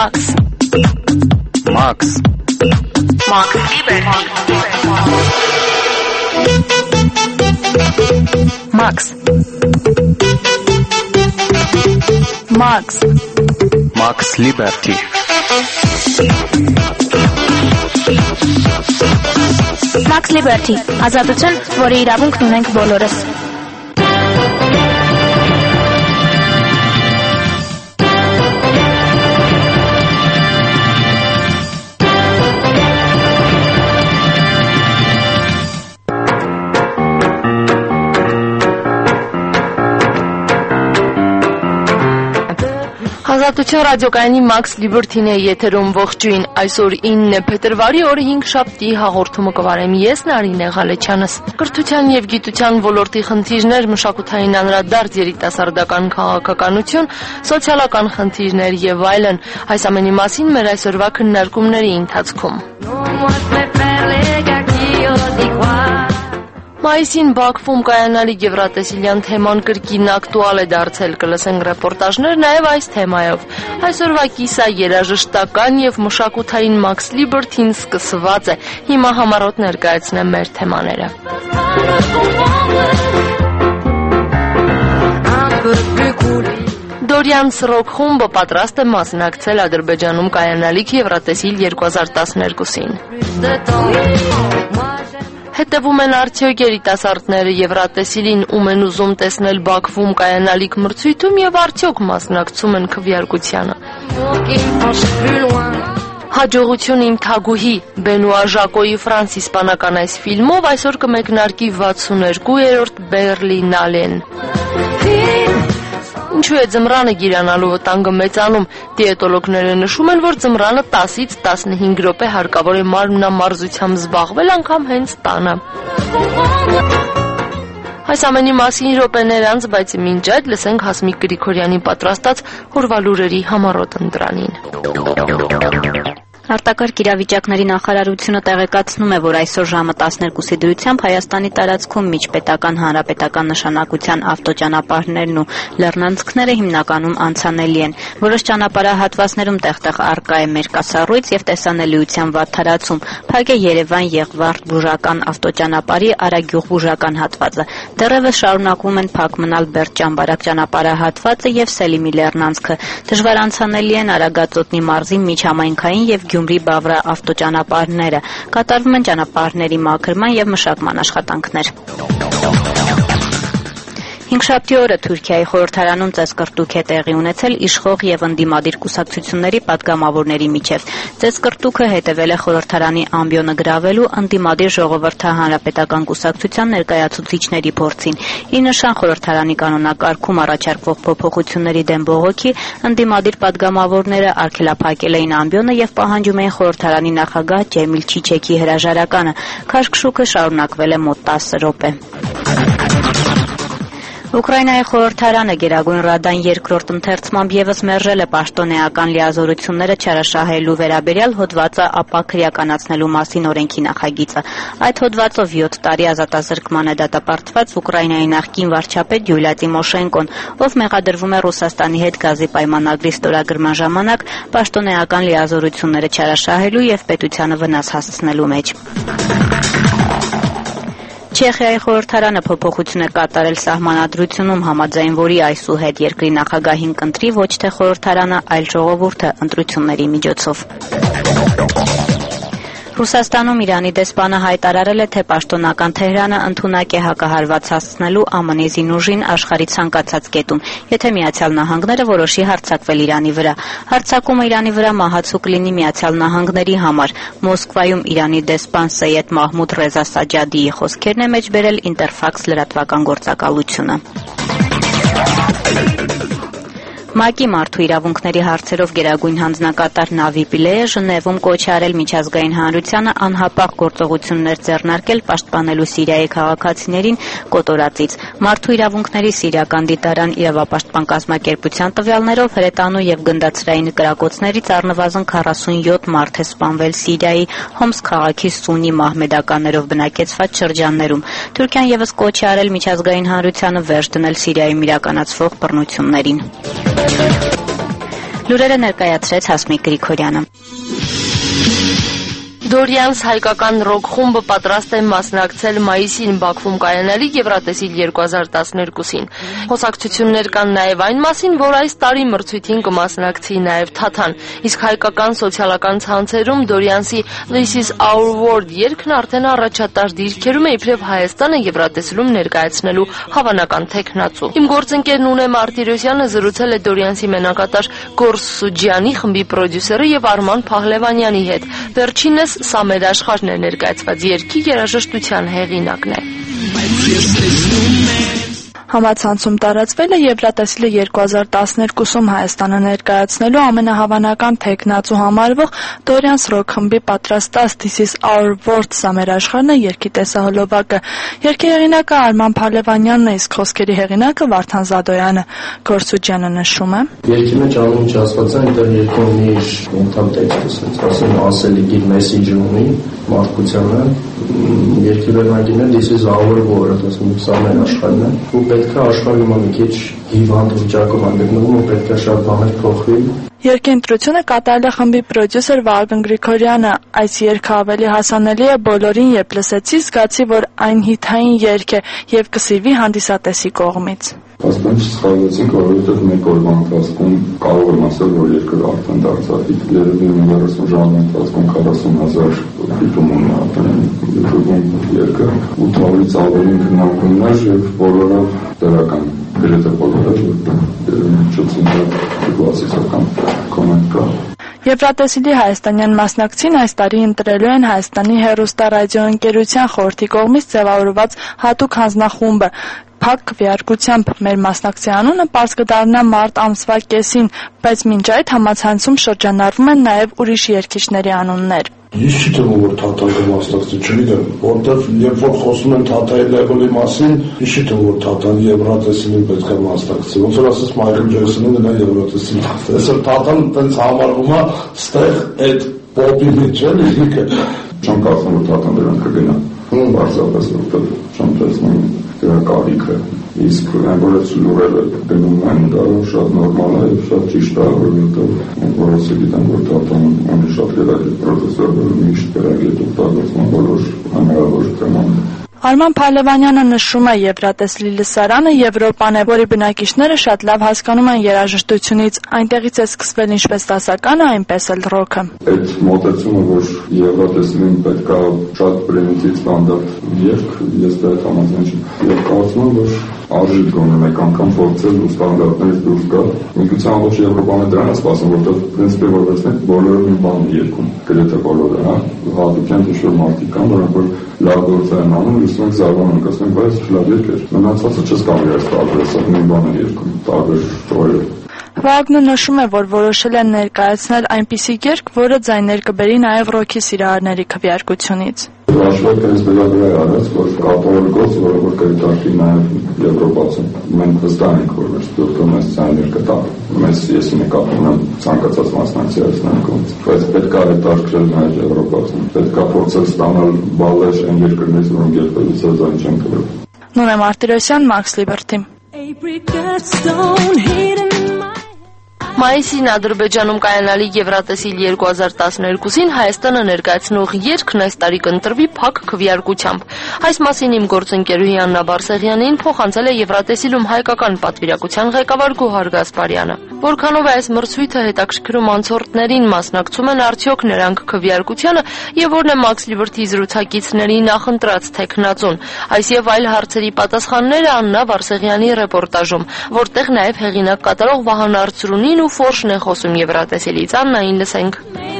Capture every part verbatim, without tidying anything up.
Max. Max. Max Liberty. Max. Max. Max Liberty. Max Liberty. Ազատություն, որի իրավունքն ունենք բոլորս։ Ազատություն ռադիոկայանի Max Liberty-ն է եթերում, ողջույն, այսօր ինը փետրվարի օրը հինգշաբթի հաղորդումը կվարեմ ես Նարինե Ղալեչյանս։ Կրթության եւ գիտության ոլորտի խնդիրներ, մշակութային անդրադարձ, երիտասարդական քաղաքականություն, սոցիալական խնդիրներ եւ այլն, այս ամենի մասին մեր այսօրվա քննարկումների ընթացքում։ Մայիսին Բաքվում կայանալի Եվրատեսիլյան թեման կրկին ակտուալ է դարձել, կլսենք ռեպորտաժներ նաև այս թեմայով։ Այսօրվա կիսա երաժշտական եւ մշակութային Max Liberty-ն սկսված է, հիմա համառոտ ներկայացնեմ մեր թեմաները։ Դորյանս ռոք խումբը պատրաստ է մասնակցել Ադրբեջանում կայանալիք Եվրատեսիլ երկու հազար տասներկուսին։ Հետևում են արդյոք երիտասարդները Եվրատեսիլին, ում են ուզում տեսնել Բաքվում կայանալիք մրցույթում եւ արդյոք մասնակցում են քվեարկությանը։ Հաջողություն իմ թագուհի Բենուա Ժակոյի ֆրանս-իսպանական այս ֆիլմով այսօր կմեկնարկի վաթսուներկուերորդ Բերլինալեն։ Ինչու է ձմռանը գիրանալու վտանգը մեծանում, դիետոլոգները նշում են, որ ձմռանը տասից տասնհինգ րոպե հարկավոր է մարմնամարզությամբ զբաղվել անգամ հենց տանը։ Այս ամենի մասին րոպեներ անց, բայց մինչ այդ լսենք Հասմիկ Գրիգորյանի պատրաստած հորվալուրերի համառոտ ընտրանին։ Արտակարգ իրավիճակների նախարարությունը տեղեկացնում է, որ այսօր ժամը տասներկուսի դրությամբ Հայաստանի տարածքում միջպետական հանրապետական նշանակության ավտոճանապարհներն ու լեռնանցքները հիմնականում անցանելի են։ Որոշ ճանապարհահատվածներում տեղտեղ առկա է մերկասառույց եւ տեսանելիության վատթարացում։ Փակ է Երևան-Եղվարդ բուժական ավտոճանապարհի Արագյուղ բուժական հատվածը։ Դեռևս շարունակվում են փակ մնալ Բերդ-Ճամբարակ ճանապարհահատվածը եւ Սելիմի լեռնանցքը։ Դժվար անցանելի են Արագածոտնի մարզի միջհամայնքային եւ Գյումրի-Բավրա ավտոճանապարհները, կատարվում են ճանապարհների մաքրման եւ մշակման աշխատանքներ։ Հինգշաբթի օրը Թուրքիայի խորհրդարանում ծեսկռտուք է տեղի ունեցել իշխող եւ ընդդիմադիր կուսակցությունների պատգամավորների միջև։ Ծեսկռտուքը հետևել է խորհրդարանի ամբիոնը գրավելու ընդդիմադիր ժողովրդահանրապետական կուսակցության ներկայացուցիչների փորձին։ Ի նշան խորհրդարանի կանոնակարգում առաջարկվող փոփոխությունների դեմ բողոքի ընդդիմադիր պատգամավորները արգելափակել էին ամբիոնը եւ պահանջում էին խորհրդարանի նախագահ Ջեմիլ Չիչեքի հրաժարականը։ Քաշքշուկը շարունակվել է մոտ տասը րոպե։ Ուկրաինայի խորհրդարանը Գերագույն Ռադան երկրորդ ընթերցմամբ եւս մերժել է պաշտոնեական լիազորությունները չարաշահելու վերաբերյալ հոդվածը ապա քրեականացնելու մասին օրենքի նախագիծը։ Այդ հոդվածով յոթ տարի ազատազրկման է դատապարտված Ուկրաինայի նախկին վարչապետ Յուլիա Տիմոշենկոն, ով մեղադրվում է Ռուսաստանի հետ գազի պայմանագրի ստորագրման ժամանակ պաշտոնեական լիազորությունները չարաշահելու եւ պետությանը վնաս հասցնելու մեջ։ Չեխիայի խորհրդարանը փոփոխություն է կատարել սահմանադրությունում, համաձայն որի այսուհետ երկրի նախագահին կընտրի ոչ թե խորհրդարանը, այլ ժողովուրդը ընտրությունների միջոցով։ Ռուսաստանում Իրանի դեսպանը հայտարարել է, թե պաշտոնական Թեհրանը ընդունակ է հակահարված հասցնելու ԱՄՆ-ի զինուժին աշխարհի ցանկացած կետում, եթե Միացյալ Նահանգները որոշի հարձակվել Իրանի վրա։ Հարձակումը Իրանի վրա մահացու կլինի Միացյալ Նահանգների համար։ Մոսկվայում Իրանի դեսպան Սեյեդ Մահմուդ Ռեզա Սաջադիի խոսքերն է մեջբերել Ինտերֆաքս լրատվական գործակալությունը։ ՄԱԿ-ի մարդու իրավունքների հարցերով գերագույն հանձնակատար Նավի Պիլեը Ժնևում կոչ է արել միջազգային հանրությանը անհապաղ գործողություններ ձեռնարկել պաշտպանելու Սիրիայի քաղաքացիներին կոտորածից։ Մարդու իրավունքների սիրիական դիտարան իրավապաշտպան կազմակերպության տվյալներով հրետանու եւ գնդացրային կրակոցներից առնվազն քառասունյոթ մարդ է սպանվել Սիրիայի Հոմս քաղաքի սուննի մահմեդականներով բնակեցված շրջաններում։ Թուրքիան եւս կոչ է արել միջազգային հանրությանը վերջ դնել Սիրիայում իրականացվող բռնություններին։ Լուրերը ներկայացրեց Հասմիկ Գրիգորյանը։ Դորյանս հայկական ռոք խումբը պատրաստ է մասնակցել մայիսին Բաքվում կայանալիք Եվրատեսիլ երկու հազար տասներկուսին։ Խոսակցություններ կան նաև այն մասին, որ այս տարի մրցույթին կմասնակցի նաև Թաթան, իսկ հայկական սոցիալական ցանցերում Դորյանսի This is our world երգն արդեն առաջատար դիրքերում է իբրև Հայաստանը Եվրատեսիլում ներկայացնելու հավանական թեկնածու։ Իմ գործընկեր Նունե Մարտիրոսյանը զրուցել է Դորյանսի մենակատար Գորս Սուջյանի խմբի պրոդյուսերի եւ Արման Փահլևանյանի հետ։ Վերջինս Սա մեր աշխարհն է ներկայացված երգի երաժշտության հեղինակն է։ Համացանցում տարածվել է Եվրատեսիլը երկու հազար տասներկուսում Հայաստանը ներկայացնելու ամենահավանական թեկնածու համարվող Դորյանս ռոք խմբի պատրաստած This is our world սա մեր աշխարհն է երգի տեսահոլովակը։ Երգի հեղինակը Արման Փահլևանյանն է, իսկ խոսքերի հեղինակը Վարդան Զադոյանը։ Գորսուջյանը նշում է. Երգի մեջ ամեն ինչ ասված է, այնտեղ երգում ունի իր ընդհանուր տեքստը, ասում ասելիք իր մեսեջը ունի մարդկությանը։ Երգի վերնագիրը This is our world, ասում սա մեր աշխարհն է։ Ու պետք է աշխարհի մի քիչ հիվանդ վիճակում անգտնվում ու պետք է շատ բաներ փոխվի։ Երգի ընտրությունը կատարել է խմբի պրոդյուսեր Վահագն Գրիգորյանը։ Այս երգը ավելի հասանելի է բոլորին, երբ լսեցի, զգացի, որ այն հիթային երգ է եւ կսիրվի հանդիսատեսի կողմից։ Ասում սխալվեցինք, որովհետև մեկ օրվա ընթացքում կարող եմ ասել, որ երկրը արդեն դարձավ հիթ, երևի երեսուն ժամի ընթացքում քառասուն հազար դիտում ունի արդեն YouTube-ում երգը, ութ հարյուրից ավելի քննարկումներ եւ բոլորը դրական, գրեթե բոլորը չծինկացիական կոմենտ կա։ Եվրատեսիլի հայաստանյան մասնակցին այս տարի ընտրելու են Հայաստանի հեռուստառադիոընկերության խորհրդի կողմից ձևավորված հատուկ հանձնախումբը։ Փակ քվեարկությամբ մեր մասնակցի անունը պարզ կդառնա մարտ ամսվա կեսին, բայց մինչ այդ համացանցում շրջանառվում են նաև ուրիշ երգիչների անուններ։ Ես չգիտեմ, որ Թաթան մասնակցի, չգիտեմ, որտեղ երբ որ խոսում են Թաթայի լեբելի մասին, ես չգիտեմ, որ Թաթան Եվրատեսիլին պետք է մասնակցի։ Ոնց որ ասես Մայքլ Ջեքսոնին նա Եվրատեսիլ։ Այսօր Թաթան տենց համարվում է ստեղ այդ պոպի մեջ էլի ինքը։ Չեմ կարծում, որ Թաթան դրան կգնա։ Բարձրապես որտեղ չեմ տեսնում դրա կարիքը։ Իսկ այն որ այս լուրերը գնում են, դա շատ նորմալ է, շատ ճիշտ է, որովհետև որոշը գիտեմ, որ Թաթան ունի շատ գերագույն պրոֆեսոր, որ միշտ գերագույն օգտագործում բոլոր հնարավոր թեմաներ։ Արման Փահլևանյանը նշում է Եվրատեսիլի լսարանը Եվրոպան է, որի բնակիչները շատ լավ հասկանում են երաժշտությունից, այնտեղից է սկսվել ինչպես դասականը, այնպես էլ ռոքը։ Այդ մոտեցումը, որ Եվրատեսիլին պետք է շատ պրիմիտիվ ստանդարտ երգ, ես դա համաձայն չեմ։ Եվ կարծում եմ, որ արժի գոնե մեկ անգամ փորձել ու ստանդարտներից դուրս գալ։ Միգուցե ամբողջ Եվրոպան է դրան է սպասում, որտեղ պրինցիպի որ վերցնեք բոլորը մի բան երգում, գրեթե բոլորը, հա։ Հատուկյան ինչ-որ մարդիկ կան, որոնք որ լավ գործ են անում, լսում եք զարմանում, ասում եք, բայց լավ երգ է։ Մնացածը չես կարող ես տարբերել, մի բան է երգում, տարբեր տողեր։ Վագնը նշում է, որ որոշել են ներկայացնել այնպիսի երգ, որը ձայներ կբերի նաև ռոքի սիրահարների քվեարկությունից։ Հաշվարկը այս վերաբերյալ է արած, որ կատարել գործ, որը որ կդիտարկի նաև Եվրոպացում։ Մենք վստահ ենք, որ մեր ստուդիոն այս ձայներ կտա։ Մեզ ես նկատում եմ ցանկացած մասնակցի այս նամակից։ Բայց պետք է հետաքրքրել նաև Եվրոպացում։ Պետք է փորձել ստանալ բալեր այն երկրներից, որոնք երբևիցե ձայն չեն կրել։ Նունե Մարտիրոսյան, Max Liberty։ Մայիսին Ադրբեջանում կայանալիք Եվրատեսիլ երկու հազար տասներկուսին Հայաստանը ներկայացնող երգն այս տարի կընտրվի փակ քվեարկությամբ։ Այս մասին իմ գործընկերուհի Աննա Բարսեղյանին փոխանցել է Եվրատեսիլում հայկական պատվիրակության ղեկավար Գոհար Գասպարյանը։ Որքանով է այս մրցույթը հետաքրքրում անցորդներին, մասնակցում են արդյոք նրանք քվեարկությանը եւ որն է Max Liberty զրուցակիցների նախընտրած թեկնածուն։ Այս եւ այլ հարցերի պատասխանները Աննա Բարսեղյանի ռեպորտաժում, որտեղ նաեւ հեղինակ կատարող Վահան Արծրունին ու Ֆորշն է խոսում Եվրատեսիլից։ Աննային լսենք։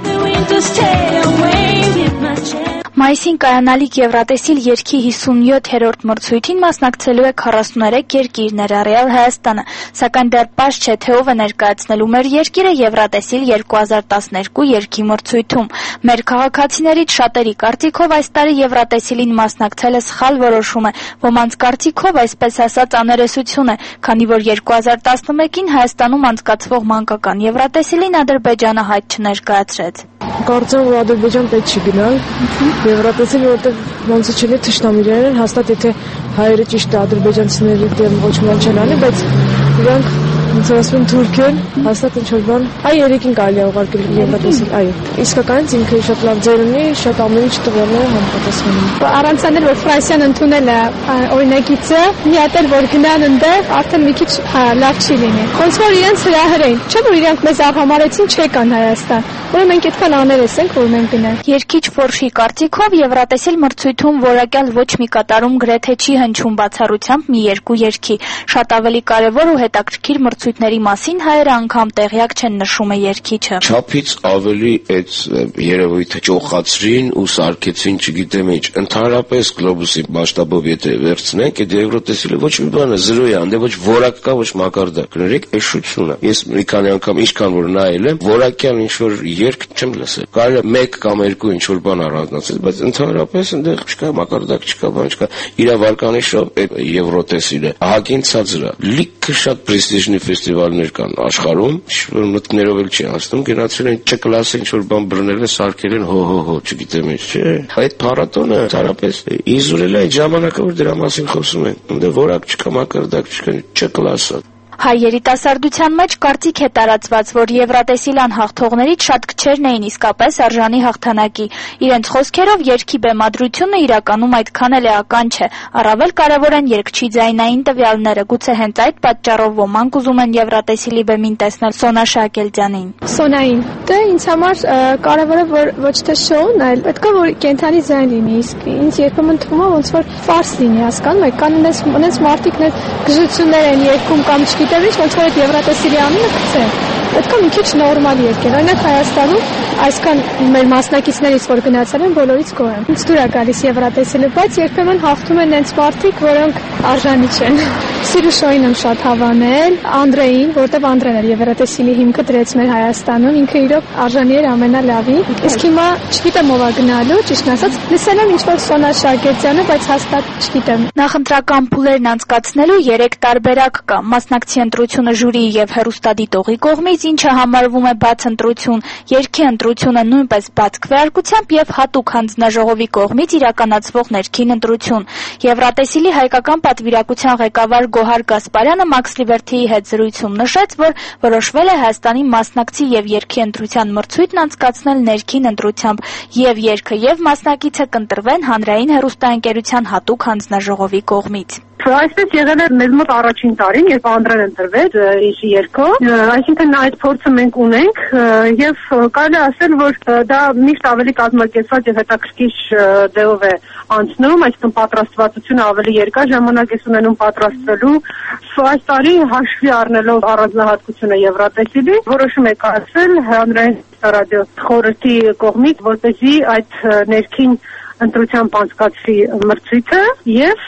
Մայիսին կայանալիք Եվրատեսիլ երգի հիսունյոթերորդ մրցույթին մասնակցելու է քառասուներեք երկիր, ներառյալ Հայաստանը, սակայն դեռ պարզ չէ, թե ով է ներկայացնելու մեր երկիրը Եվրատեսիլ երկու հազար տասներկու երգի մրցույթում։ Մեր քաղաքացիներից շատերի կարծիքով այս տարի Եվրատեսիլին մասնակցելը սխալ որոշում է, ոմանց կարծիքով այսպես ասած աներեսություն է, քանի որ երկու հազար տասնմեկին Հայաստանում անցկացվող մանկական Եվրատեսիլին Ադրբեջանը հայտ չներկայացրեց։ Կարծում որ Ադրբեջան պետք չի գնալ Եվրատեսիլ, որտեղ ոնց չէ թշնամիներ են, հաստատ եթե հայերը ճիշտ է ադրբեջանցիների դեմ ոչ մի բան չեն անի, բայց իրանք Ոնց ասում են թուրքեն, հաստատ ինչ որ բան։ Այ երեքին կարելի է ուղարկել Եվրատեսիլ, այո։ Իսկականից ինքը շատ լավ ձեր ունի, շատ ամեն ինչ տվյալներ է համապատասխանում։ Առանց անել որ Ֆրանսիան ընդունել է օրինակիցը, մի հատ էլ որ գնան այնտեղ, արդեն մի քիչ լավ չի լինի։ Ոնց որ իրենց հրահրեն, չէ՞ որ իրենք մեզ աղհամարեցին չեկան Հայաստան։ Որը մենք այդքան աներես ենք, որ մենք գնանք։ Երկիչ Ֆորշի կարծիքով Եվրատեսիլ մրցույթում որակյալ ոչ մի կատարում գրեթե չի հնչում բացառությամբ մի երկու երգի։ Շատ ավելի կարևոր ու հետաքրքիր մրցույթների մասին հայերը անգամ տեղյակ չեն, նշում է երգիչը։ Չափից ավելի այդ երևույթը ճոխացրին ու սարքեցին, չգիտեմ ինչ։ Ընդհանրապես գլոբուսի մասշտաբով եթե վերցնենք, այդ Եվրատեսիլը ոչ մի բան է, զրո է, անդե ոչ որակ կա, ոչ մակարդակ։ Գրեք, էշությունը։ Ես մի քանի անգամ ինչքան որ նայել եմ, որակյալ ինչ որ երգ չեմ լսել։ Կարելի է մեկ կամ երկու ինչ որ բան առանձնացնել, բայց ընդհանրապես այնտեղ չկա մակարդակ, չկա բան, չկա։ Իրա վարկանիշով այդ Եվրոտեսիլը ահագին ցածր է։ Լիքը շատ պրեստիժնի ֆեստիվալներ կան աշխարհում, որ մտքներով էլ չի անցնում, գնացել են Չ-կլասը ինչ որ բան բռնել են, սարքել են, հո հո հո, չգիտեմ ինչ, չէ։ Այդ փառատոնը ընդհանրապես իզուրել է այդ ժամանակը, որ դրա մասին խոսում են։ Այնտեղ որակ չկա, մակարդակ չկա, Չ-կլասը։ Հայ երիտասարդության մեջ կարծիք է տարածված, որ Եվրատեսիլան հաղթողներից շատ քչերն էին իսկապես արժանի հաղթանակի։ Իրենց խոսքերով երգի բեմադրությունը իրականում այդքան էլ էական չէ։ Առավել կարևոր են երգչի ձայնային տվյալները։ Գուցե հենց այդ պատճառով ոմանք ուզում են Եվրատեսիլի բեմին տեսնել Սոնա Շահակելյանին։ Սոնային, դե ինձ համար կարևորը որ ոչ թե շոուն, այլ պետք է որ կենթանի ձայն լինի, իսկ ինձ երբեմն թվում է ոնց որ ֆարս լինի, հասկանում եք, կան ունես մարդիկ net գժություններ են երգում կամ չգիտեմ ինչ, ոնց որ այդ Եվրատեսիլի անունը գցեն։ Պետք է մի քիչ նորմալ երգեր։ Օրինակ Հայաստանում այսքան մեր մասնակիցներից որ գնացել են, բոլորից գոհ եմ։ Ինձ դուր է գալիս Եվրատեսիլը, բայց երբեմն հաղթում են այնց մարդիկ, որոնք արժանի չեն։ Սիրուշոին եմ շատ հավանել, Անդրեին, որտեվ Անդրեն էր Եվրատեսիլի հիմքը դրեց մեր Հայաստանում, ինքը իրոք արժանի էր ամենալավի։ Իսկ հիմա չգիտեմ ով է գնալու, ճիշտ ասած, լսել եմ ինչ-որ Սոնա Շահակելյանը, բայց հաստատ չգիտեմ։ Նախընտրական փուլերն անցկացնելու երեք տարբերակ կա՝ մասնակցի ընտրությունը ժյուրիի եւ հեռուստադիտողի կողմից, ինչը համարվում է բաց ընտրություն, երգի ընտրությունը նույնպես բաց քվեարկությամբ եւ հատուկ հանձնաժողովի կողմից իրականացվող ներքին ընտրություն։ Եվրատեսիլի հայկական պատվիրակության ղեկավար Գոհար Գասպարյանը Max Liberty-ի հետ զրույցում նշեց, որ որոշվել է Հայաստանի մասնակցի եւ երգի ընտրության մրցույթն անցկացնել ներքին ընտրությամբ, եւ երգը եւ մասնակիցը կընտրվեն հանրային հեռուստաընկերության հատուկ հանձնաժողովի կողմից։ Այսպես եղել է մեզ մոտ առաջին տարին, երբ Անդրեն ընտրվեց իր երգով, այսինքն այդ փորձը մենք ունենք եւ կարելի է ասել, որ դա միշտ ավելի կազմակերպված եւ հետաքրքիր դեպով է անցնում, այսինքն պատրաստվածությունը ավելի երկար ժամանակ է ունենում պատրաստվելու։ Այս տարի հաշվի առնելով առանձնահատկությունը Եվրատեսիլի, որոշում է կայացվել հանրային ռադիո խորհրդի կողմից, որպեսզի այդ ներքին ընտրությամբ անցկացվի մրցույթը եւ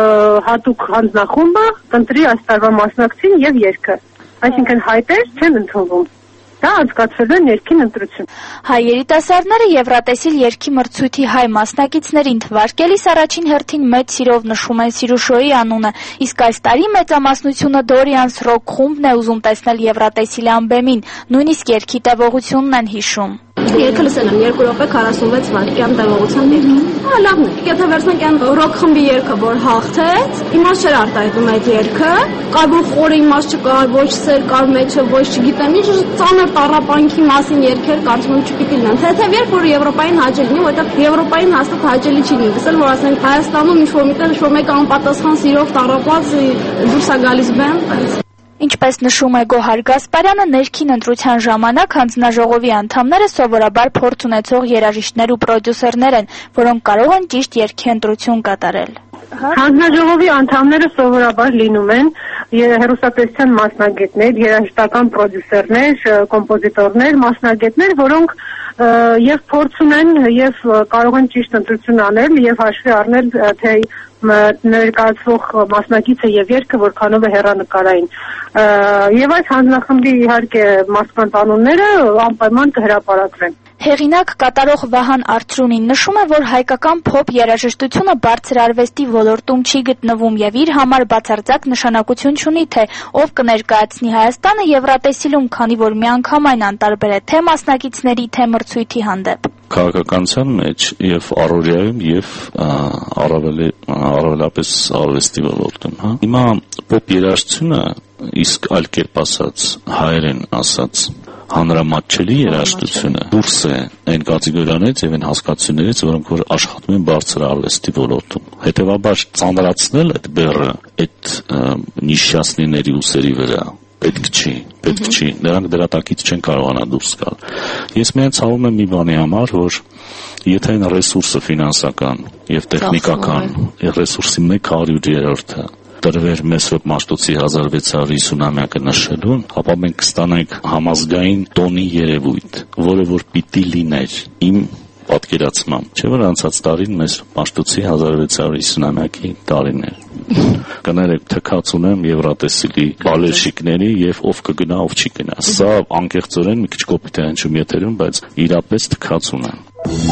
հատուկ հանձնախումբը կընտրի այս տարվա մասնակցին եւ երգը։ Այսինքն հայտեր չեն ընդունվում։ Դա անցկացվել է ներքին ընտրություն։ Հայ երիտասարդները Եվրատեսիլ երգի մրցույթի հայ մասնակիցներին թվարկելիս առաջին հերթին մեծ սիրով նշում են Սիրուշոյի անունը, իսկ այս տարի մեծամասնությունը Դորիանս ռոք խումբն է ուզում տեսնել Եվրատեսիլի անբեմին, նույնիսկ երգի տևողությունն են հիշում։ Երգը լսել եմ երկու րոպե քառասունվեց վայրկյան տևողությամբ երգ։ Հա լավն է։ Եթե վերցնենք այն ռոք խմբի երգը, որ հաղթեց, իմաստ չէր արտահայտում այդ երգը, կարևոր խորը իմաստ չկար, ոչ սեր կար մեջը, ոչ չգիտեմ ինչ, ծանր տառապանքի մասին երգեր կարծում եմ չպիտի լինեն։ Թեթև երգ, որ Եվրոպային հաճելի լինի, որովհետև Եվրոպային հաստատ հաճելի չի լինի։ Գսել որ ասենք Հայաստանում ինչ որ միտեղ ինչ որ մեկ անպատասխան սիրով տառապած դուրս է գալիս բեմ, բայց Ինչպես նշում է Գոհար Գասպարյանը, ներքին ընտրության ժամանակ հանձնաժողովի անդամները սովորաբար փորձ ունեցող երաժիշտներ ու պրոդյուսերներ են, որոնք կարող են ճիշտ երգի ընտրություն կատարել։ Հանձնաժողովի անդամները սովորաբար լինում են հեռուստատեսության մասնագետներ, երաժշտական պրոդյուսերներ, կոմպոզիտորներ, մասնագետներ, որոնք եւ փորձ ունեն եւ կարող են ճիշտ ընտրություն անել եւ հաշվի առնել թե ներկայացվող մասնակիցը եւ երգը որքանով է հեռանկարային։ Եվ այս հանձնախմբի իհարկե մասկանց անունները անպայման կհրապարակվեն։ Հեղինակ կատարող Վահան Արծրունին նշում է, որ հայկական փոփ երաժշտությունը բարձր արվեստի ոլորտում չի գտնվում եւ իր համար բացարձակ նշանակություն չունի, թե ով կներկայացնի Հայաստանը Եվրատեսիլում, քանի որ միանգամայն անտարբեր է թե մասնակիցների, թե մրցույթի հանդեպ։ Քաղաքականության մեջ եւ առօրյայում եւ առավել առավելապես արվեստի ոլորտում, հա։ Հիմա փոփ երաժշտությունը իսկ այլ կերպ ասած, հայերեն ասած, հանրամատչելի երաժշտությունը դուրս է այն կատեգորիաներից եւ այն հասկացություններից, որոնք որ աշխատում են բարձր արվեստի ոլորտում։ Հետևաբար ծանրացնել այդ բեռը, այդ նիշյասների ուսերի վրա պետք չի, պետք չի, նրանք դրա տակից չեն կարողանա դուրս գալ։ Ես միայն ցավում եմ մի բանի համար, որ եթե այն ռեսուրսը ֆինանսական եւ տեխնիկական, ռեսուրսի մեկ հարյուրերորդը տրվեր Մեսրոպ Մաշտոցի հազար վեց հարյուր ութսունամյակը նշելուն, ապա մենք կստանանք համազգային տոնի երևույթ, որը որ պիտի լիներ իմ պատկերացմամբ, չէ՞ որ անցած տարին Մեսրոպ Մաշտոցի հազար վեց հարյուր ութսունամյակի տարին էր։ Կներեք, թքած ունեմ Եվրատեսիլի բալերշիկների եւ ով կգնա, ով չի գնա։ Սա անկեղծորեն մի քիչ կոպիտ է հնչում եթերում, բայց իրապես թքած ունեմ։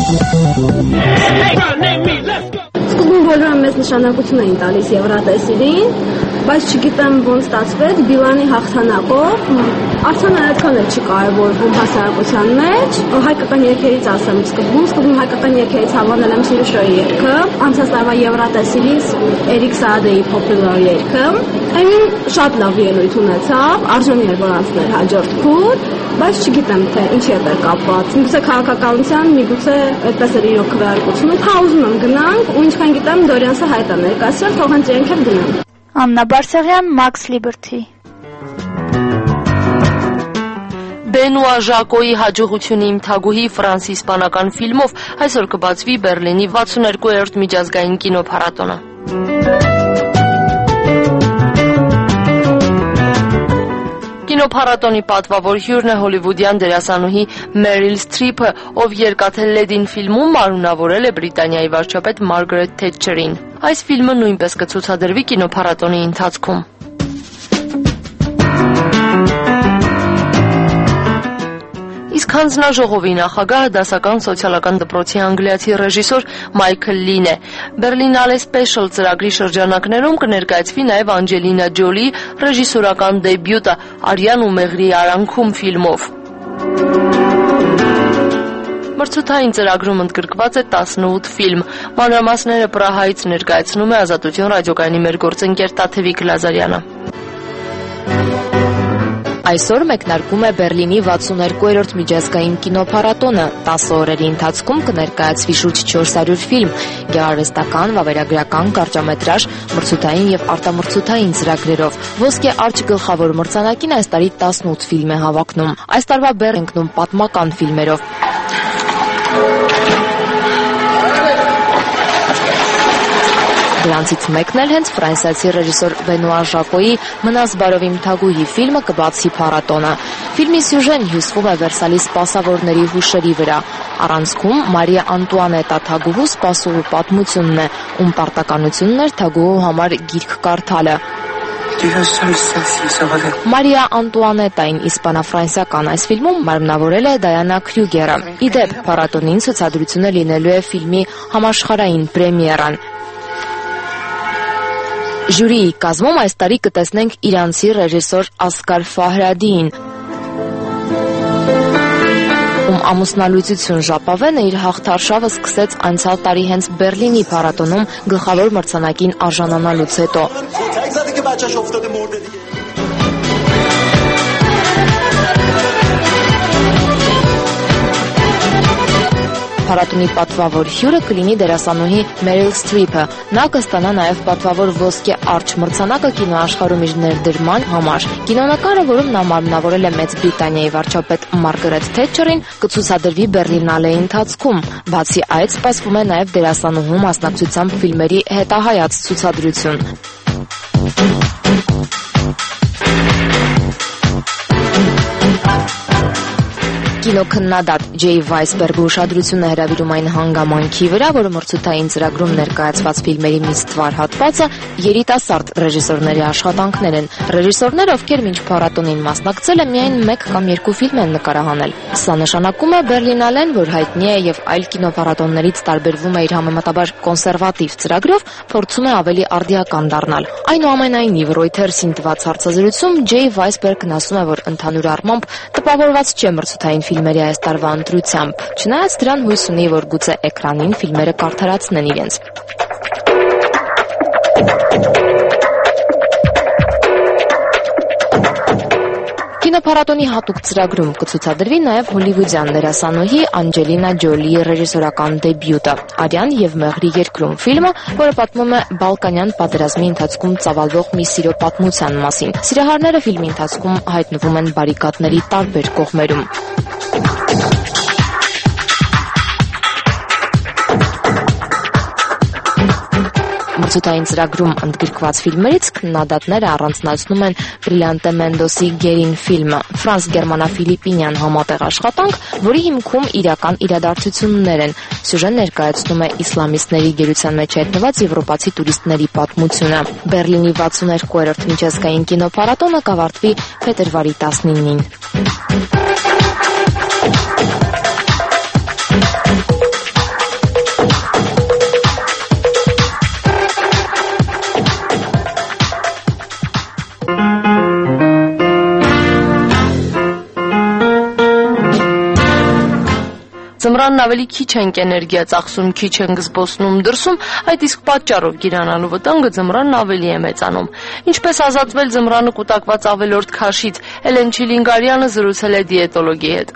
Սկզբում բոլորը մեծ նշանակություն էին տալիս Եվրատեսիլին, բայց չգիտեմ ոնց ստացվեց Բիլանի հաղթանակով, արդեն այդքան էլ չի կարևորվում հասարակության մեջ։ Հայկական երգերից ասեմ սկզբում, սկզբում հայկական երգերից հավանել եմ Սիրուշոյի երգը, անցած տարվա Եվրատեսիլից Էրիկ Սաադեի Popular երգը։ Այն շատ լավ ելույթ ունեցավ, արժանի էր որ անցներ հաջորդ փուլ, բայց չգիտեմ թե ինչի հետ է կապված։ Միգուցե քաղաքականության, միգուցե այդպես էր իրոք քվեարկությունը։ Թա ուզում եմ գնանք, ու ինչքան գիտեմ Դորյանսը հայտ է ներկայացրել, թող հենց իրենք էլ գնան։ Աննա Բարսեղյան, Max Liberty։ Բենուա Ժակոյի հաջողությունը իմ թագուհի ֆրանս-իսպանական ֆիլմով այսօր կբացվի Բերլինի վաթսուներկուերորդ միջազգային կինոփառատոնը։ Կինոփառատոնի պատվավոր հյուրն է հոլիվուդյան դերասանուհի Մերիլ Սթրիփը, ով երկաթե Լեդին ֆիլմում մարմնավորել է Բրիտանիայի վարչապետ Մարգարեթ Թետչերին։ Այս ֆիլմը նույնպես կցուցադրվի կինոփառատոնի ընթացքում։ Իսկ հանձնաժողովի նախագահը դասական սոցիալական դպրոցի անգլիացի ռեժիսոր Մայքլ Լին է։ Berlinale Special ծրագրի շրջանակներում կներկայացվի նաև Անջելինա Ջոլի ռեժիսորական դեբյուտը Արյան ու Մեղրի արանքում ֆիլմով։ Մրցութային ծրագրում ընդգրկված է տասնութ ֆիլմ։ Մանրամասները Պրահայից ներկայացնում է Ազատություն ռադիոկայանի մեր գործընկեր Տաթևիկ Լազարյանը։ Այսօր մեկնարկում է Բերլինի վաթսուներկուերորդ միջազգային կինոփառատոնը։ տասը օրերի ընթացքում կներկայացվի շուրջ չորս հարյուր ֆիլմ՝ գեղարվեստական, վավերագրական, կարճամետրաժ, մրցութային եւ արտամրցութային ծրագրերով։ Ոսկե արջը գլխավոր մրցանակին այս տարի տասնութ ֆիլմ է հավակնում։ Այս տարվա բեռ ընկնում պատմական ֆիլմերով։ Դրանցից մեկն էլ հենց ֆրանսիացի ռեժիսոր Բենուա Ժակոյի «Մնաս բարով իմ թագուհի» ֆիլմը կբացի փառատոնը։ Ֆիլմի սյուժեն հյուսվում է Վերսալի սպասավորների հուշերի վրա։ Առանցքում Մարիա Անտուանետա թագուհու սպասողու պատմությունն է, ում պարտականությունն էր թագուհու համար գիրք կարդալը։ Մարիա Անտուանետային իսպանա-ֆրանսիական այս ֆիլմում մարմնավորել է Դայանա Քրյուգերը։ Ի դեպ, փառատոնին ցուցադրությունը լինելու է ֆիլմի համաշխարհային պրեմիերան։ Ժյուրիի կազմում այս տարի կտեսնենք իրանցի ռեժիսոր Ասկար Ֆահրադիին, ում ամուսնալուծություն ժապավենը իր հաղթարշավը սկսեց անցյալ տարի հենց Բերլինի փառատոնում գլխավոր մրցանակին արժանանալուց հետո։ Փառատոնի պատվավոր հյուրը կլինի դերասանուհի Մերիլ Սթրիփը։ Նա կստանա նաև պատվավոր ոսկե արջ մրցանակը կինոաշխարհում իր ներդրման համար։ Կինոնկարը, որում նա մարմնավորել է Մեծ Բրիտանիայի վարչապետ Մարգարեթ Թետչերին, կցուցադրվի Բերլինալեի ընթացքում։ Բացի այդ, սպասվում է նաև դերասանուհու մասնակցությամբ ֆիլմերի հետահայաց ցուցադրություն։ Կինոքննադատ Ջեյ Վայսբերգը ուշադրությունը հրավիրում այն հանգամանքի վրա, որ մրցութային ծրագրում ներկայացված ֆիլմերի մի ստվար հատվածը երիտասարդ ռեժիսորների աշխատանքներ են։ Ռեժիսորներ, ովքեր մինչ փառատոնին մասնակցել են, միայն մեկ կամ երկու ֆիլմ են նկարահանել։ Սա նշանակում է Բերլինալեն, որ հայտնի է եւ այլ կինոփառատոններից տարբերվում է իր համեմատաբար կոնսերվատիվ ծրագրով, փորձում է ավելի արդիական դառնալ։ Այնուամենայնիվ, Reuters-ին տված հարցազրույցում Ջեյ Վայսբերգն ասում է, որ ընդհանուր առմամբ տպավորված չէ մրցութային ֆիլմերի այս տարվա ընտրությամբ, չնայած դրան հույս ունի, որ գուցե էկրանին ֆիլմերը կարդարացնեն իրենց։ Կինոփառատոնի հատուկ ծրագրում կցուցադրվի նաև հոլիվուդյան դերասանուհի Անջելինա Ջոլիի ռեժիսորական դեբյուտը «Արյան և մեղրի երկրում» ֆիլմը, որը պատմում է Բալկանյան պատերազմի ընթացքում ծավալվող մի սիրո պատմության մասին։ Սիրահարները ֆիլմի ընթացքում հայտնվում են բարիկադների տարբեր կողմերում։ Մրցույթային ծրագրում ընդգրկված ֆիլմերից քննադատները առանձնացնում են Բրիլիանտե Մենդոսի «Գերին» ֆիլմը, ֆրանս-գերմանա-ֆիլիպինյան համատեղ աշխատանք, որի հիմքում իրական իրադարձություններ են։ Սյուժեն ներկայացնում է իսլամիստների գերության մեջ հայտնված եվրոպացի տուրիստների պատմությունը։ Բերլինի վաթսունհինգերորդ միջազգային կինոփառատոնը կավարտվի փետրվարի տասնինին։ Ձմռանն ավելի քիչ ենք էներգիա ծախսում, քիչ ենք զբոսնում դրսում, այդ իսկ պատճառով գիրանալու վտանգը ձմռանն ավելի է մեծանում։ Ինչպես ազատվել ձմռանը կուտակված ավելորդ քաշից, Էլեն Չիլինգարյանը զրուցել է դիետոլոգի հետ։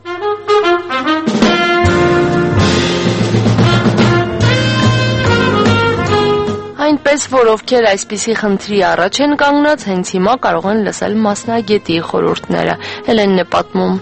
Այնպես, որ ովքեր այսպիսի խնդրի առաջ են կանգնած, հենց հիմա կարող են լսել մասնագետի խորհուրդները։ Էլենն է պատմում։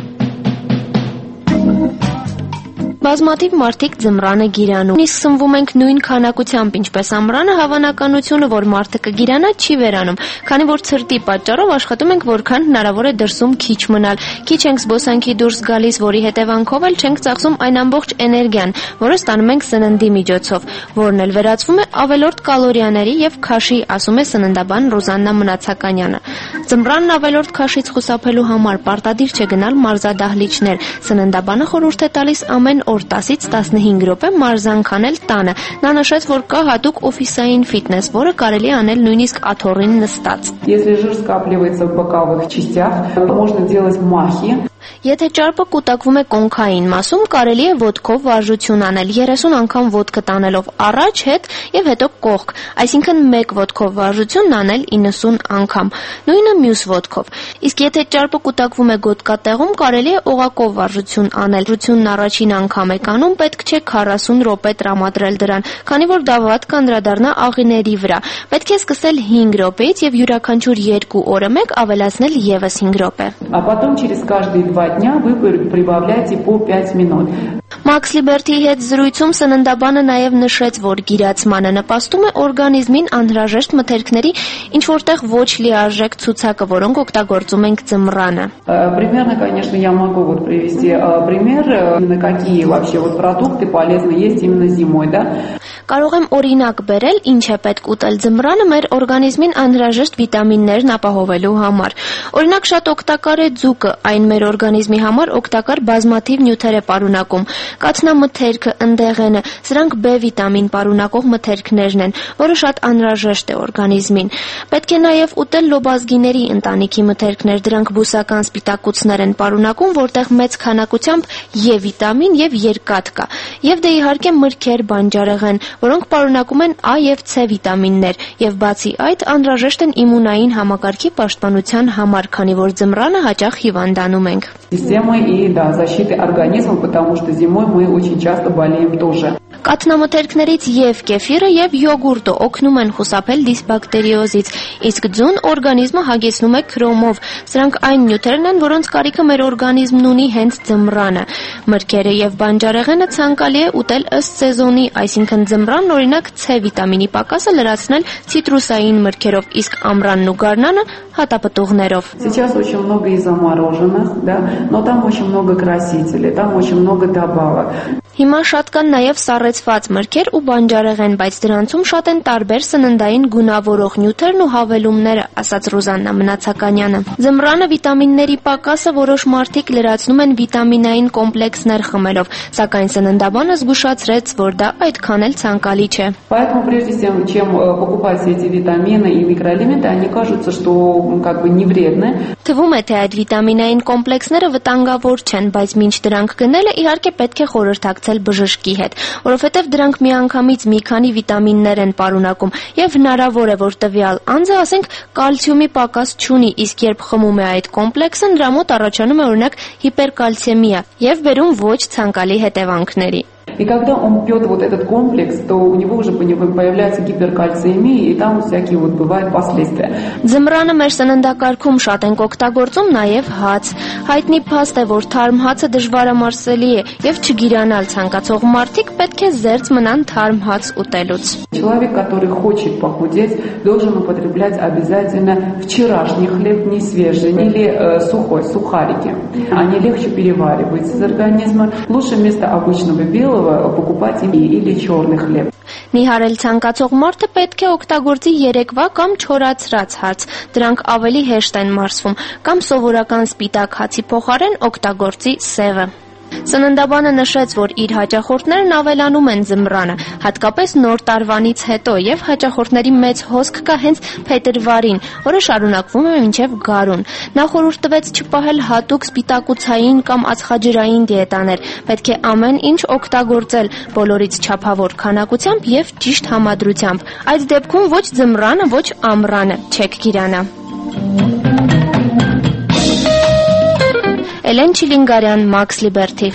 Բազմաթիվ մարդիկ ձմռանը գիրանում։ Իսկ սնվում ենք նույն քանակությամբ, ինչպես ամռանը, հավանականությունը, որ մարդը կգիրանա, չի վերանում, քանի որ ցրտի պատճառով աշխատում ենք որքան հնարավոր է դրսում քիչ մնալ։ Քիչ ենք զբոսանքի դուրս գալիս, որի հետևանքով էլ չենք ծախսում այն ամբողջ էներգիան, որը ստանում ենք սննդի միջոցով, որն էլ վերածվում է ավելորդ կալորիաների եւ քաշի, ասում է սննդաբան Ռոզաննա Մնացականյանը։ Ձմռանն ավելորդ քաշից խուսափելու համար պարտադիր չէ գնալ մարզադահլիճներ։ Սննդաբանը խորհուրդ է тալիս ամեն օր տասից տասնհինգ րոպե մարզանք անել տանը։ Նա նշեց, որ կա հատուկ օֆիսային ֆիթնես, որը կարելի է անել նույնիսկ աթոռին нստած։ Если жир скапливается в боковых частях, можно делать махи. Եթե ճարպը կուտակվում է կոնքային մասում, կարելի է ոտքով վարժություն անել երեսուն անգամ ոտքը տանելով առաջ, հետ եւ հետո կողք, այսինքն մեկ ոտքով վարժություն անել իննսուն անգամ, նույնը մյուս ոտքով։ Իսկ եթե ճարպը կուտակվում է գոտկատեղում, կարելի է օղակով վարժություն անել։ Վարժությունն առաջին անգամ է կանում, պետք չէ քառասուն րոպե տրամադրել դրան, քանի որ դա վատ կանդրադառնա աղիների վրա։ Պետք է սկսել հինգ րոպեից եւ յուրաքանչյուր երկու օրը մեկ ավելացնել եւս հինգ րոպե։ А потом через каждые два дня вы прибавляете по пять минут. Մաքս Լիբերթիի հետ զրույցում սննդաբանը նաև նշեց, որ գիրացմանը նպաստում է օրգանիզմին անհրաժեշտ մթերքների ինչ-որտեղ ոչ լիարժեք ցուցակը, որոնք օգտագործում ենք ձմռանը։ Примерно, конечно, я могу вот привести пример, на какие вообще вот продукты полезно есть именно зимой, да? Կարող եմ օրինակ բերել, ինչ է պետք ուտել ձմռանը մեր օրգանիզմին անհրաժեշտ վիտամիններն ապահովելու համար։ Օրինակ շատ օգտակար է ձուկը, այն մեր օրգանիզմի համար օգտակար բազմաթիվ նյութեր է պարունակում։ Կաթնամթերքը, ընդեղենը, սրանք B վիտամին պարունակող մթերքներն են, որը շատ անհրաժեշտ է օրգանիզմին։ Պետք է նաև ուտել լոբազգիների ընտանիքի մթերքներ, դրանք բուսական սպիտակուցներ են պարունակում, որտեղ մեծ քանակությամբ E վիտամին եւ երկաթ կա։ Եվ դե իհարկե մրգեր, բանջարեղեն, որոնք պարունակում են A եւ C վիտամիններ, եւ բացի այդ անհրաժեշտ են իմունային համակարգի պաշտպանության համար, քանի որ ձմռանը հաճախ հիվանդանում ենք։ Системы и да, защиты организма, потому что зимой мы очень часто болеем тоже. Կաթնամթերքներից եւ կեֆիրը եւ յոգուրտը օգնում են խուսափել դիսբակտերիոզից, իսկ ձուն օրգանիզմը հագեցնում է քրոմով։ Սրանք այն նյութերն են, որոնց կարիքը մեր օրգանիզմն ունի հենց ձմռանը։ Մրգերը եւ բանջարեղենը ցանկալի է ուտել ըստ սեզոնի, այսինքն ձմռանն օրինակ C վիտամինի պակասը լրացնել ցիտրուսային մրգերով, իսկ ամռանն ու գարնանը հատապտուղներով։ Сейчас очень много и замороженных, да, но там очень много красителей, там очень много добавок. Հիմա շատ կան նաև սառեցված մրգեր ու բանջարեղեն, բայց դրանցում շատ են տարբեր սննդային գունավորող նյութերն ու հավելումները, ասաց Ռոզաննա Մնացականյանը։ Ձմռանը վիտամինների պակասը որոշ մարդիկ լրացնում են վիտամինային կոմպլեքսներ խմելով, սակայն սննդաբանը զգուշացրեց, որ դա այդքան էլ ցանկալի չէ։ Поэтому прежде чем покупать эти витамины и микроэлементы, они кажутся, что как бы не вредны. Թվում է, թե այդ վիտամինային կոմպլեքսները վտանգավոր չեն, բայց մինչ դրանք գնելը իհարկե պետք է խորհրդակցել բժշկի հետ, որովհետև որովհետև դրանք միանգամից մի քանի վիտամիններ են պարունակում եւ հնարավոր է, որ տվյալ անձը, ասենք, կալցիումի պակաս չունի, իսկ երբ խմում է այդ կոմպլեքսը, նրա մոտ առաջանում է օրինակ հիպերկալցեմիա եւ բերում ոչ ցանկալի հետևանքների։ И когда он пьет вот этот комплекс, то у него уже появляется гиперкальциемия, и там всякие вот бывают последствия. Ձմռանը մեր սննդակարգում շատ ենք օգտագործում նաև հաց։ Հայտնի փաստ է, որ թարմ հացը դժվարամարսելի է եւ չգիրանալ ցանկացող մարդիկ պետք է զերծ մնան թարմ հաց ուտելուց։ Человек, который хочет похудеть, должен употреблять обязательно вчерашний хлеб, не свежий, или э, сухой, сухарики. Они легче перевариваются из организма. Лучше вместо обычного белого покупать или черный хлеб. Նիհարել ցանկացող մարդը պետք է օգտագործի երեկվա կամ չորացրած հաց, դրանք ավելի հեշտ են մարսվում, կամ սովորական սպիտակ հացի փոխարեն օգտագործի սևը։ Սննդաբանը նշեց, որ իր հաճախորդներն ավելանում են ձմռանը, հատկապես նոր տարվանից հետո, եւ հաճախորդների մեծ հոսք կա հենց փետրվարին, որը շարունակվում է մինչեւ գարուն։ Նա խորհուրդ տվեց չպահել հատուկ սպիտակուցային կամ ածխաջրային դիետաներ, պետք է ամեն ինչ օգտագործել բոլորից չափավոր քանակությամբ եւ ճիշտ համադրությամբ։ Այդ դեպքում ոչ ձմռանը, ոչ ամռանը չեք գիրանա։ Էլեն Չիլինգարյան, Max Liberty։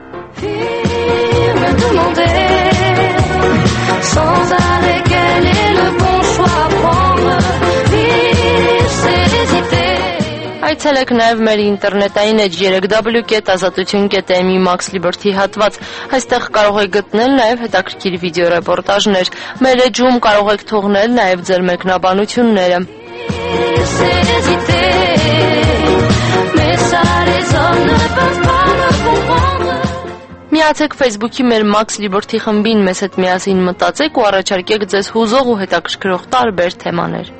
Այցելեք նաև մեր ինտերնետային էջ երեք w կետ ազատություն կետ am-ի Max Liberty հատված։ Այստեղ կարող եք գտնել նաև հետաքրքիր վիդեոռեպորտաժներ։ Մեր էջում կարող եք թողնել նաև ձեր մեկնաբանությունները։ Միացեք Facebook-ի մեր Max Liberty խմբին, մեզ հետ միասին մտածեք ու առաջարկեք ձեզ հուզող ու հետաքրքրող տարբեր թեմաներ։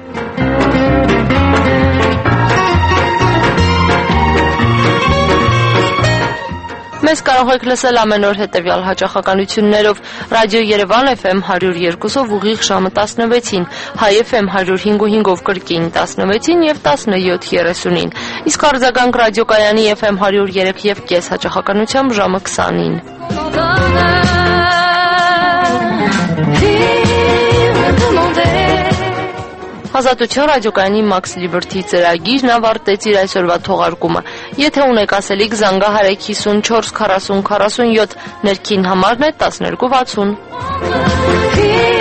Մեզ կարող եք լսել ամեն օր հետևյալ հաճախականություններով՝ Ռադիո Երևան Էֆ Էմ հարյուր երկուսով ուղիղ ժամը տասնվեցին, Հայ Էֆ Էմ հարյուր հինգ ու հինգով կրկին տասնվեցին եւ տասնյոթ երեսունին, իսկ արձագանք ռադիոկայանի Էֆ Էմ հարյուր երեք եւ կես հաճախականությամբ ժամը քսանին։ Ազատություն ռադիոկայանի Max Liberty ծրագիրն ավարտեց իր այսօրվա թողարկումը։ Եթե ունեք ասելիք, զանգահարեք հիսունչորս քառասուն քառասունյոթ, ներքին համարն է տասներկու վաթսուն։